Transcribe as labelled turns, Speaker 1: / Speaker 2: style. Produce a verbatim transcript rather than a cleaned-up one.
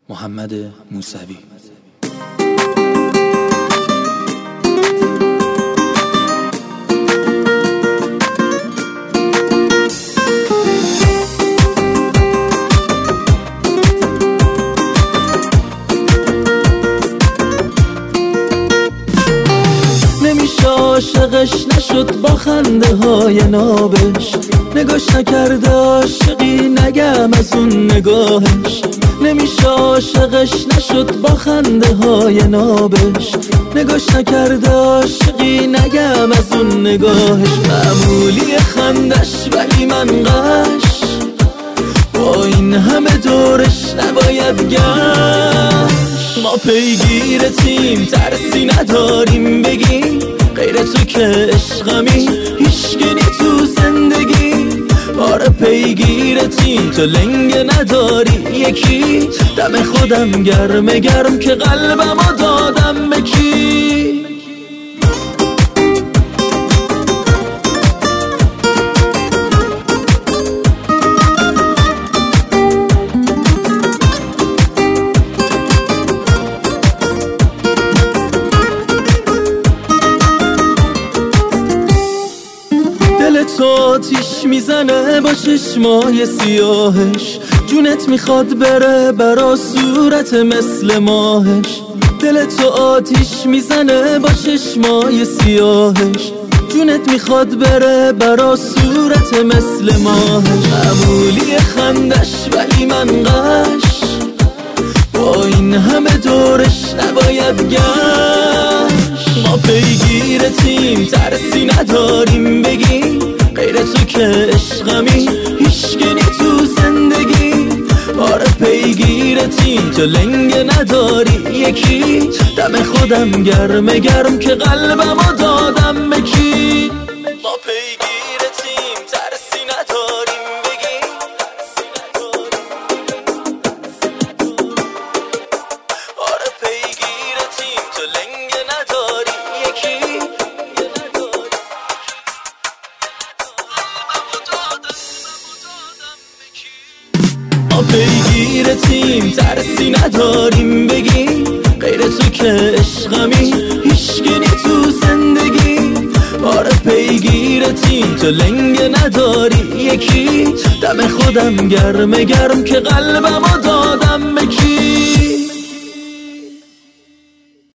Speaker 1: محمد موسوی. نمیشه عاشقش نشد با خنده های نابش، نگاش نکرده عاشقی نگم از اون نگاهش. نمیشه عاشقش نشد با خنده های نابش، نگاش نکرده عاشقی نگم از اون نگاهش. معمولی خندش ولی من قش، با این همه دورش نباید گشت. ما پیگیر تیم ترسی نداریم بگیم، غیر تو که عشقمی هیچگنی تو زندگی. آره پیگیر تیم تو لنگه نداری یکی، دم خودم گرم گرم که قلبمو دادم به کی. تو آتیش میزنه با چشمای سیاهش، جونت میخواد بره برا صورت مثل ماهش. دل تو آتیش میزنه با چشمای سیاهش، جونت میخواد بره برا صورت مثل ماهش. معمولی خندش ولی من قش، با این همه دورش نباید گشت. ما پیگیر تیم ترسی نداریم بگیم، غیر تو که عشقمی هیچگنی تو زندگی. آره پیگیر تیم تو لنگه نداری یکی، دم خودم گرم گرم که قلبمو دادم به کی. ما پیگیر تیم ترسی نداریم بگیم، آره پیگیر تیم تو لنگه نداری یکی. ما پیگیر تیم ترسی نداریم بگیم، غیر تو که عشقمی هیچگنی تو زندگی. آره پیگیر تیم تو لنگه نداری یکی، دم خودم گرم گرم که قلبمو دادم به کی.